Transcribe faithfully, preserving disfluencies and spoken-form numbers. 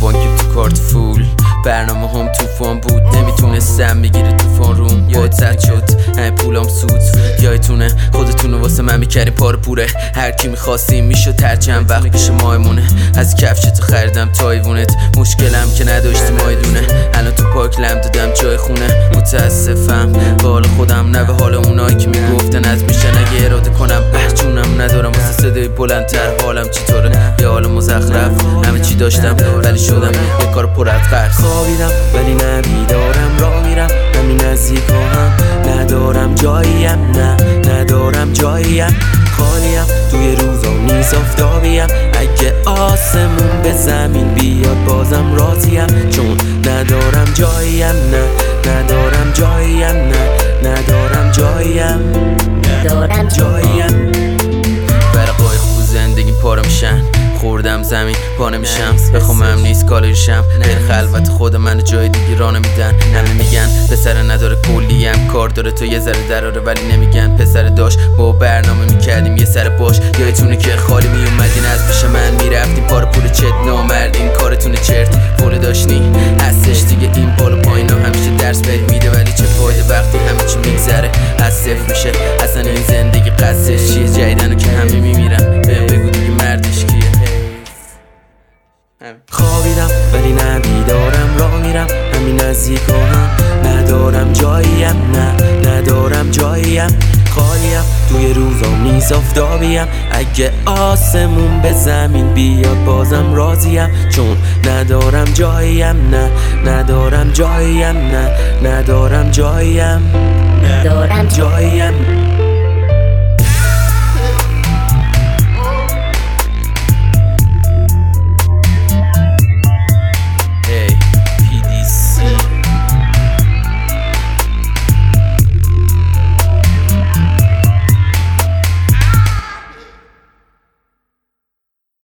بانکیم تو کارت فول، برنامه هم توفان بود، نمیتونستم بگیره توفان روم. یادت شد همه پولام سود، یادتونه خودتونو واسه من میکردیم پاره پوره. هر کی میخواستیم میشد هر چند وقت پیش مایمونه. از کفشتو خریدم تایوونت، مشکلم که نداشتی مایدونه. الان تو پاک لم دادم جای خونه، متاسفم به حال خودم نه به حال اونایی که میگفتن از میشن اگه اراده کنم. اه جونم ندارم واسه صدای بلندتر، حالم چطوره؟ یه حال مزخرف، همه چی داشتم ولی شدم یه کار پر از قرض. خوابیدم ولی نبیدارم، راه میرم همین نزدیکا هم، ندارم جاییم، نه ندارم جاییم، خالیم توی روزا نیز آفتابیم. اگه آسمون به زمین بیاد بازم راضیم، چون ندارم جاییم، نه ندارم جاییم، نه ندارم جاییم، ندارم جاییم. برقای خوب زندگی پاره میشن، خوردم زمین پا نمیشم، بخوامم نیست کالریشم. غیر خلوت خود من جای دیگه راه نمیدن. همه میگن پسر نداره کلیم، کار داره تو یه ذره دراره ولی نمیگن پسر داشت. با برنامه میکردیم یه سر باش، یادتونه که خالی میومدین از پیش من میرفتیم پاره پول چت نامردین کارتونه چرت پول داشتنی هستش دیگه. این بالا پایینا همیشه درس بهت میده ولی چه فایده وقتی همه چی میگذره از صفر میشه. اصلا این زندگی قصدش چیه؟ جدیدنو که همه میمیرم، بهم بگو دیگه مردش کیه؟ خوابیدم ولی نبیدارم، راه میرم همین نزدیکا هم، ندارم جاییم، نه ندارم جاییم، خالیم توی روزام نیز آفتابیم. اگه آسمون به زمین بیاد بازم راضیم، چون ندارم جاییم، نه ندارم جاییم، نه ندارم جاییم، ندارم جاییم.